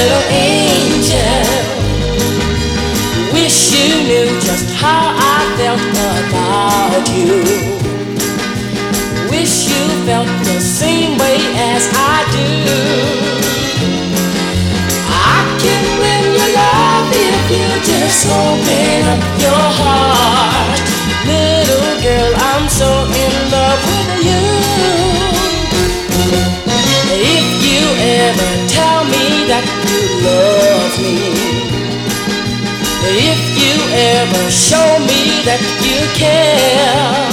little angel. Wish you knew just how I felt about you. Wish you felt the same way as I do. I can win your love if you just open up your heart. Little girl, I'm so in love with you. If you ever tell me that you love me, if you ever show me that you care,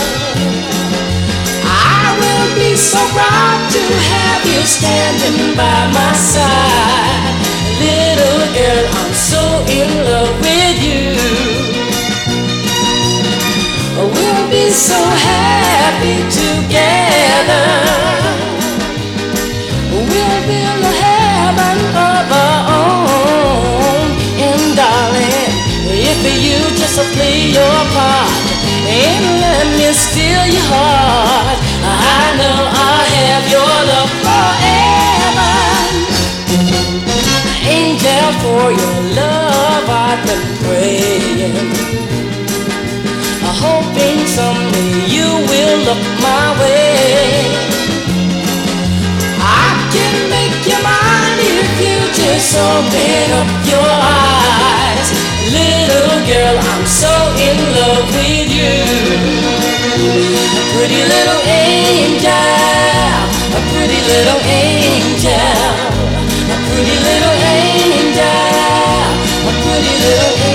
I will be so proud to have you standing by my side. Little girl, I'm so in love with you. We'll be so happy together. We'll build a heaven of our own. And darling, if you just play your part and let me steal your heart, I know I'll have your love forever. Angel, for your love I've been praying, hoping someday you will look my way. I can make you mine if you just open up your eyes. Little girl, I'm so in love with you. A pretty little angel, a pretty little angel, a pretty little angel, a pretty little angel.